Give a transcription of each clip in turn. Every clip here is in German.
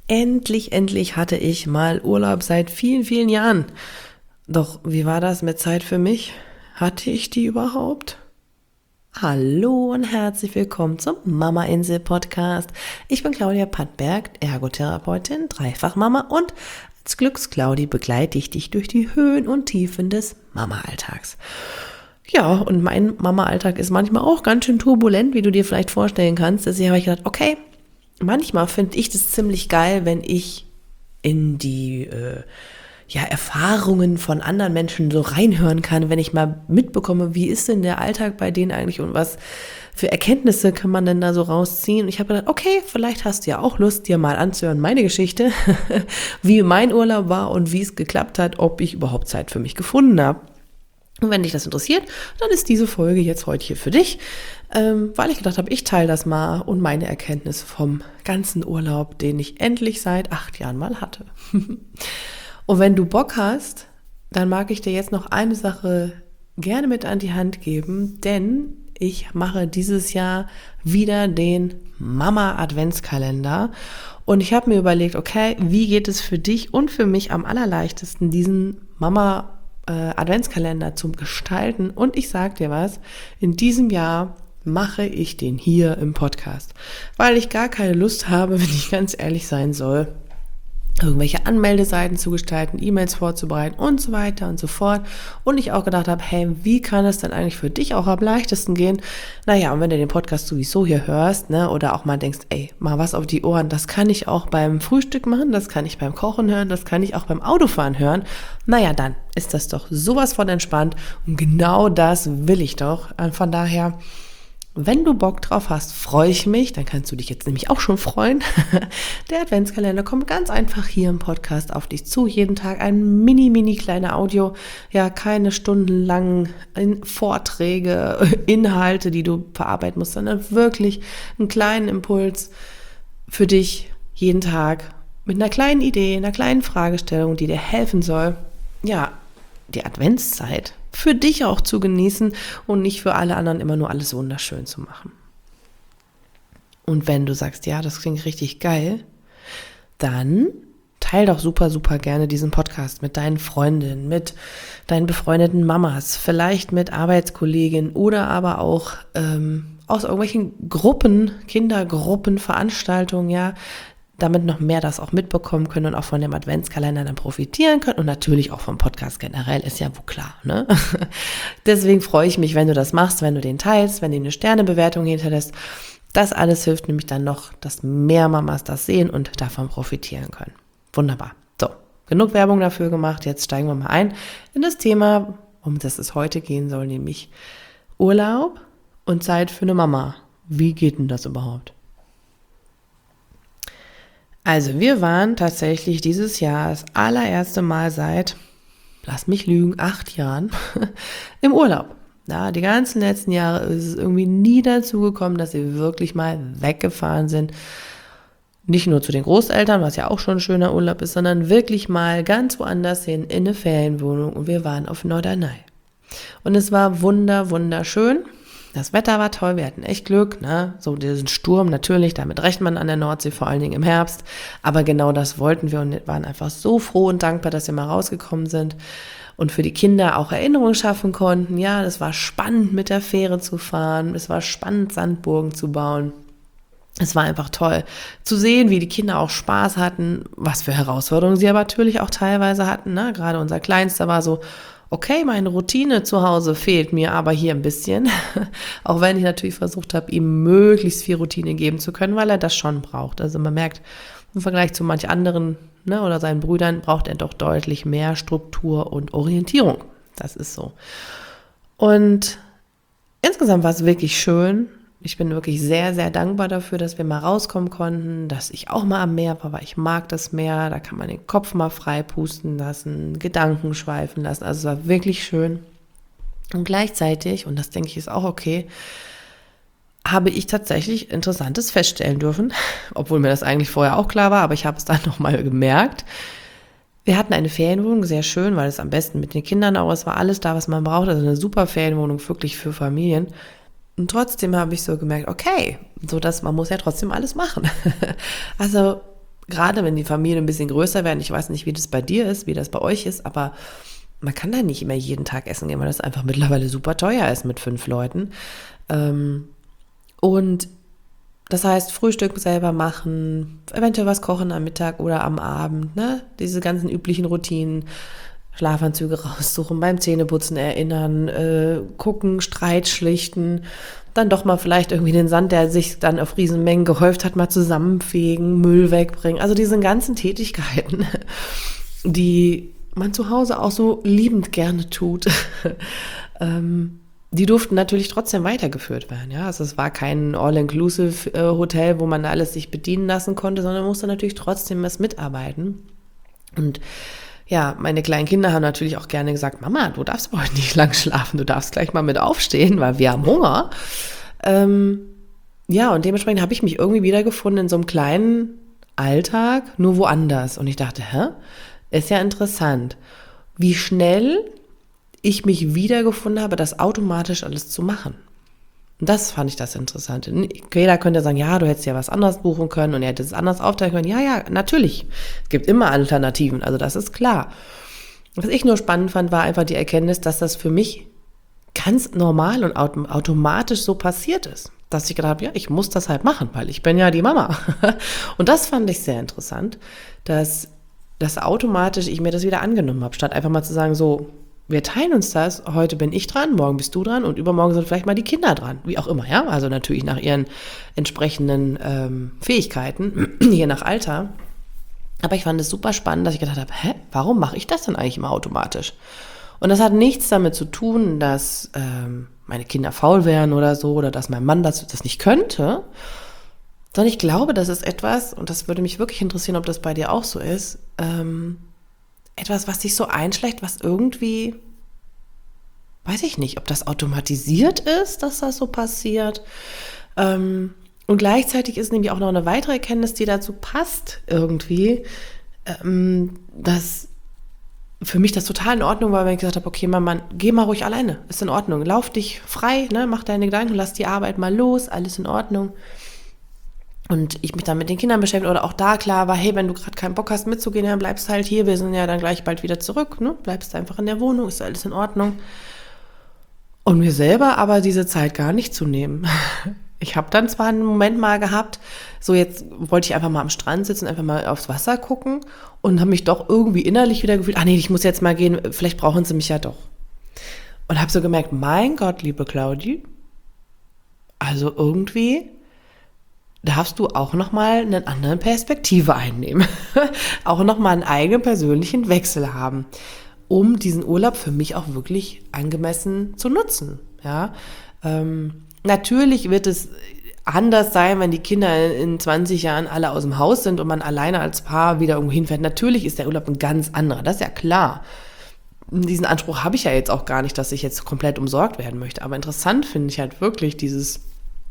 Endlich hatte ich mal Urlaub seit vielen, vielen Jahren. Doch wie war das mit Zeit für mich? Hatte ich die überhaupt? Hallo und herzlich willkommen zum Mama Insel Podcast. Ich bin Claudia Pattberg, Ergotherapeutin, Dreifachmama und als Glücksclaudi begleite ich dich durch die Höhen und Tiefen des Mama-Alltags. Ja, und mein Mama-Alltag ist manchmal auch ganz schön turbulent, wie du dir vielleicht vorstellen kannst. Deswegen habe ich gedacht, okay, manchmal finde ich das ziemlich geil, wenn ich in die Erfahrungen von anderen Menschen so reinhören kann, wenn ich mal mitbekomme, wie ist denn der Alltag bei denen eigentlich und was für Erkenntnisse kann man denn da so rausziehen. Und ich habe gedacht, okay, vielleicht hast du ja auch Lust, dir mal anzuhören, meine Geschichte, wie mein Urlaub war und wie es geklappt hat, ob ich überhaupt Zeit für mich gefunden habe. Und wenn dich das interessiert, dann ist diese Folge jetzt heute hier für dich, weil ich gedacht habe, ich teile das mal und meine Erkenntnisse vom ganzen Urlaub, den ich endlich seit 8 Jahren mal hatte. Und wenn du Bock hast, dann mag ich dir jetzt noch eine Sache gerne mit an die Hand geben, denn ich mache dieses Jahr wieder den Mama-Adventskalender und ich habe mir überlegt, okay, wie geht es für dich und für mich am allerleichtesten, diesen Adventskalender zum Gestalten. Und ich sag dir was, in diesem Jahr mache ich den hier im Podcast, weil ich gar keine Lust habe, wenn ich ganz ehrlich sein soll, irgendwelche Anmeldeseiten zu gestalten, E-Mails vorzubereiten und so weiter und so fort. Und ich auch gedacht habe, hey, wie kann es denn eigentlich für dich auch am leichtesten gehen? Naja, und wenn du den Podcast sowieso hier hörst, ne, oder auch mal denkst, ey, mal was auf die Ohren, das kann ich auch beim Frühstück machen, das kann ich beim Kochen hören, das kann ich auch beim Autofahren hören. Naja, dann ist das doch sowas von entspannt und genau das will ich doch. Und von daher, wenn du Bock drauf hast, freue ich mich, dann kannst du dich jetzt nämlich auch schon freuen. Der Adventskalender kommt ganz einfach hier im Podcast auf dich zu. Jeden Tag ein mini kleiner Audio, ja, keine stundenlangen Vorträge, Inhalte, die du verarbeiten musst, sondern wirklich einen kleinen Impuls für dich jeden Tag mit einer kleinen Idee, einer kleinen Fragestellung, die dir helfen soll, ja, die Adventszeit für dich auch zu genießen und nicht für alle anderen immer nur alles wunderschön zu machen. Und wenn du sagst, ja, das klingt richtig geil, dann teil doch super gerne diesen Podcast mit deinen Freundinnen, mit deinen befreundeten Mamas, vielleicht mit Arbeitskolleginnen oder aber auch aus irgendwelchen Gruppen, Kindergruppen, Veranstaltungen, ja, damit noch mehr das auch mitbekommen können und auch von dem Adventskalender dann profitieren können und natürlich auch vom Podcast generell, ist ja wohl klar, ne? Deswegen freue ich mich, wenn du das machst, wenn du den teilst, wenn du eine Sternebewertung hinterlässt. Das alles hilft nämlich dann noch, dass mehr Mamas das sehen und davon profitieren können. Wunderbar. So, genug Werbung dafür gemacht. Jetzt steigen wir mal ein in das Thema, um das es heute gehen soll, nämlich Urlaub und Zeit für eine Mama. Wie geht denn das überhaupt? Also wir waren tatsächlich dieses Jahr das allererste Mal seit, lass mich lügen, 8 Jahren im Urlaub. Ja, die ganzen letzten Jahre ist es irgendwie nie dazu gekommen, dass wir wirklich mal weggefahren sind. Nicht nur zu den Großeltern, was ja auch schon ein schöner Urlaub ist, sondern wirklich mal ganz woanders hin, in eine Ferienwohnung. Und wir waren auf Norderney. Und es war wunderschön. Das Wetter war toll, wir hatten echt Glück, ne? So diesen Sturm natürlich, damit rechnet man an der Nordsee, vor allen Dingen im Herbst. Aber genau das wollten wir und waren einfach so froh und dankbar, dass wir mal rausgekommen sind und für die Kinder auch Erinnerungen schaffen konnten. Ja, das war spannend, mit der Fähre zu fahren, es war spannend, Sandburgen zu bauen. Es war einfach toll zu sehen, wie die Kinder auch Spaß hatten, was für Herausforderungen sie aber natürlich auch teilweise hatten, ne? Gerade unser Kleinster war so, okay, meine Routine zu Hause fehlt mir aber hier ein bisschen, auch wenn ich natürlich versucht habe, ihm möglichst viel Routine geben zu können, weil er das schon braucht. Also man merkt, im Vergleich zu manch anderen, ne, oder seinen Brüdern braucht er doch deutlich mehr Struktur und Orientierung. Das ist so. Und insgesamt war es wirklich schön. Ich bin wirklich sehr dankbar dafür, dass wir mal rauskommen konnten, dass ich auch mal am Meer war, weil ich mag das Meer. Da kann man den Kopf mal frei pusten lassen, Gedanken schweifen lassen. Also es war wirklich schön. Und gleichzeitig, und das denke ich ist auch okay, habe ich tatsächlich Interessantes feststellen dürfen, obwohl mir das eigentlich vorher auch klar war, aber ich habe es dann nochmal gemerkt. Wir hatten eine Ferienwohnung, sehr schön, weil es am besten mit den Kindern auch, es war alles da, was man braucht, also eine super Ferienwohnung, wirklich für Familien. Und trotzdem habe ich so gemerkt, okay, so dass man muss ja trotzdem alles machen. Also gerade wenn die Familien ein bisschen größer werden, ich weiß nicht, wie das bei dir ist, wie das bei euch ist, aber man kann da nicht immer jeden Tag essen gehen, weil das einfach mittlerweile super teuer ist mit 5 Leuten. Und das heißt, Frühstück selber machen, eventuell was kochen am Mittag oder am Abend, ne? Diese ganzen üblichen Routinen, Schlafanzüge raussuchen, beim Zähneputzen erinnern, gucken, Streit schlichten, dann doch mal vielleicht irgendwie den Sand, der sich dann auf Riesenmengen gehäuft hat, mal zusammenfegen, Müll wegbringen. Also diese ganzen Tätigkeiten, die man zu Hause auch so liebend gerne tut, die durften natürlich trotzdem weitergeführt werden. Ja? Also es war kein All-Inclusive-Hotel, wo man alles sich bedienen lassen konnte, sondern musste natürlich trotzdem was mitarbeiten. Und ja, meine kleinen Kinder haben natürlich auch gerne gesagt, Mama, du darfst aber heute nicht lang schlafen, du darfst gleich mal mit aufstehen, weil wir haben Hunger. Ja, und dementsprechend habe ich mich irgendwie wiedergefunden in so einem kleinen Alltag, nur woanders. Und ich dachte, ist ja interessant, wie schnell ich mich wiedergefunden habe, das automatisch alles zu machen. Und das fand ich das Interessante. Jeder könnte sagen, ja, du hättest ja was anderes buchen können und er hätte es anders aufteilen können. Ja, natürlich. Es gibt immer Alternativen, also das ist klar. Was ich nur spannend fand, war einfach die Erkenntnis, dass das für mich ganz normal und automatisch so passiert ist. Dass ich gedacht habe, ja, ich muss das halt machen, weil ich bin ja die Mama. Und das fand ich sehr interessant, dass automatisch ich mir das wieder angenommen habe, statt einfach mal zu sagen, so, wir teilen uns das, heute bin ich dran, morgen bist du dran und übermorgen sind vielleicht mal die Kinder dran, wie auch immer, ja, also natürlich nach ihren entsprechenden Fähigkeiten, je nach Alter. Aber ich fand es super spannend, dass ich gedacht habe, warum mache ich das denn eigentlich immer automatisch? Und das hat nichts damit zu tun, dass meine Kinder faul wären oder so, oder dass mein Mann das nicht könnte, sondern ich glaube, das ist etwas, und das würde mich wirklich interessieren, ob das bei dir auch so ist, etwas, was sich so einschleicht, was irgendwie, weiß ich nicht, ob das automatisiert ist, dass das so passiert. Und gleichzeitig ist nämlich auch noch eine weitere Erkenntnis, die dazu passt irgendwie, dass für mich das total in Ordnung war, wenn ich gesagt habe, okay, Mann, geh mal ruhig alleine, ist in Ordnung, lauf dich frei, ne, mach deine Gedanken, lass die Arbeit mal los, alles in Ordnung. Und ich mich dann mit den Kindern beschäftigt oder auch da klar war, hey, wenn du gerade keinen Bock hast mitzugehen, dann bleibst halt hier, wir sind ja dann gleich bald wieder zurück, ne? Bleibst einfach in der Wohnung, ist alles in Ordnung. Und mir selber aber diese Zeit gar nicht zu nehmen. Ich habe dann zwar einen Moment mal gehabt, so jetzt wollte ich einfach mal am Strand sitzen, einfach mal aufs Wasser gucken und habe mich doch irgendwie innerlich wieder gefühlt, nee, ich muss jetzt mal gehen, vielleicht brauchen sie mich ja doch. Und habe so gemerkt, mein Gott, liebe Claudi, also irgendwie darfst du auch nochmal eine andere Perspektive einnehmen. Auch nochmal einen eigenen persönlichen Wechsel haben, um diesen Urlaub für mich auch wirklich angemessen zu nutzen. Ja, natürlich wird es anders sein, wenn die Kinder in 20 Jahren alle aus dem Haus sind und man alleine als Paar wieder irgendwo hinfährt. Natürlich ist der Urlaub ein ganz anderer, das ist ja klar. Diesen Anspruch habe ich ja jetzt auch gar nicht, dass ich jetzt komplett umsorgt werden möchte. Aber interessant finde ich halt wirklich dieses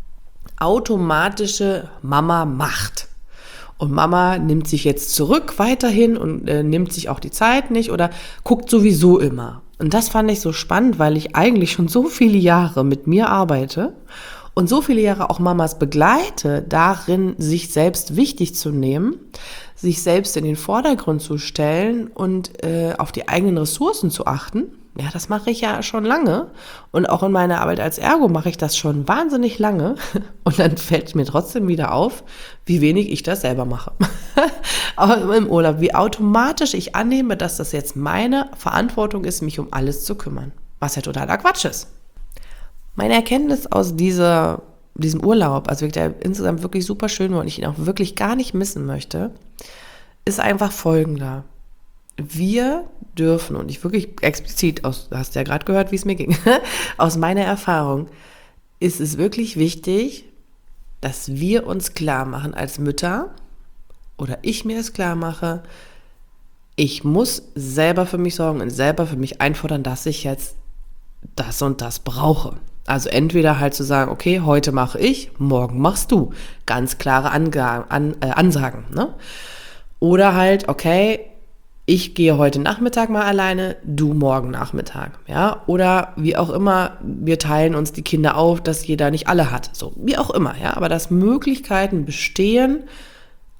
automatische Mama macht. Und Mama nimmt sich jetzt zurück weiterhin und nimmt sich auch die Zeit nicht oder guckt sowieso immer. Und das fand ich so spannend, weil ich eigentlich schon so viele Jahre mit mir arbeite und so viele Jahre auch Mamas begleite, darin sich selbst wichtig zu nehmen, sich selbst in den Vordergrund zu stellen und auf die eigenen Ressourcen zu achten. Ja, das mache ich ja schon lange und auch in meiner Arbeit als Ergo mache ich das schon wahnsinnig lange und dann fällt mir trotzdem wieder auf, wie wenig ich das selber mache. Aber im Urlaub, wie automatisch ich annehme, dass das jetzt meine Verantwortung ist, mich um alles zu kümmern, was ja totaler Quatsch ist. Meine Erkenntnis aus diesem Urlaub, also der insgesamt wirklich super schön war und ich ihn auch wirklich gar nicht missen möchte, ist einfach folgender. Wir dürfen, und ich wirklich explizit, du hast ja gerade gehört, wie es mir ging, aus meiner Erfahrung, ist es wirklich wichtig, dass wir uns klar machen als Mütter, oder ich mir es klar mache, ich muss selber für mich sorgen und selber für mich einfordern, dass ich jetzt das und das brauche. Also entweder halt zu sagen, okay, heute mache ich, morgen machst du. Ganz klare Ansagen, ne? Oder halt, okay, ich gehe heute Nachmittag mal alleine, du morgen Nachmittag, ja, oder wie auch immer, wir teilen uns die Kinder auf, dass jeder nicht alle hat, so, wie auch immer, ja, aber dass Möglichkeiten bestehen,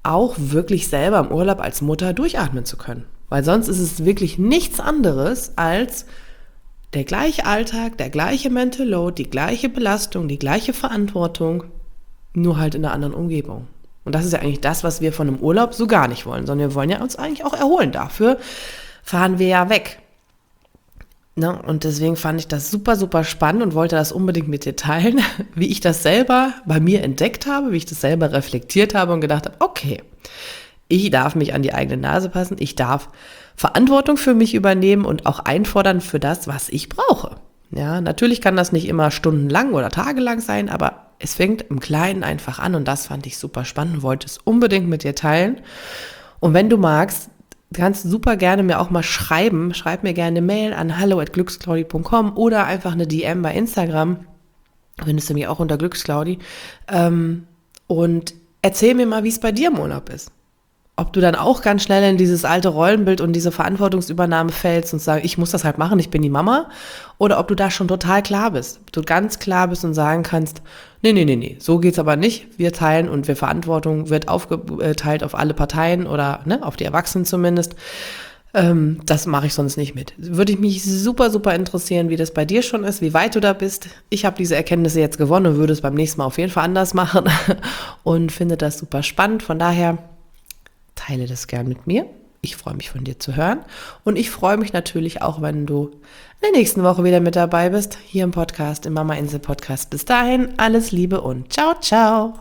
auch wirklich selber im Urlaub als Mutter durchatmen zu können. Weil sonst ist es wirklich nichts anderes als der gleiche Alltag, der gleiche Mental Load, die gleiche Belastung, die gleiche Verantwortung, nur halt in einer anderen Umgebung. Und das ist ja eigentlich das, was wir von einem Urlaub so gar nicht wollen, sondern wir wollen ja uns eigentlich auch erholen. Dafür fahren wir ja weg. Ne? Und deswegen fand ich das super, super spannend und wollte das unbedingt mit dir teilen, wie ich das selber bei mir entdeckt habe, wie ich das selber reflektiert habe und gedacht habe, okay, ich darf mich an die eigene Nase passen, ich darf Verantwortung für mich übernehmen und auch einfordern für das, was ich brauche. Ja, natürlich kann das nicht immer stundenlang oder tagelang sein, aber es fängt im Kleinen einfach an und das fand ich super spannend und wollte es unbedingt mit dir teilen. Und wenn du magst, kannst du super gerne mir auch mal schreiben. Schreib mir gerne eine Mail an hallo@glücksclaudi.com oder einfach eine DM bei Instagram. Findest du mich auch unter Glücksclaudi. Und erzähl mir mal, wie es bei dir im Urlaub ist. Ob du dann auch ganz schnell in dieses alte Rollenbild und diese Verantwortungsübernahme fällst und sagst, ich muss das halt machen, ich bin die Mama. Oder ob du da schon total klar bist. Ob du ganz klar bist und sagen kannst, nee, so geht's aber nicht. Wir teilen und Verantwortung wird aufgeteilt auf alle Parteien oder auf die Erwachsenen zumindest. Das mache ich sonst nicht mit. Würde ich mich super, super interessieren, wie das bei dir schon ist, wie weit du da bist. Ich habe diese Erkenntnisse jetzt gewonnen und würde es beim nächsten Mal auf jeden Fall anders machen und finde das super spannend. Von daher teile das gern mit mir. Ich freue mich, von dir zu hören. Und ich freue mich natürlich auch, wenn du in der nächsten Woche wieder mit dabei bist, hier im Podcast, im Mama Insel Podcast. Bis dahin, alles Liebe und ciao, ciao.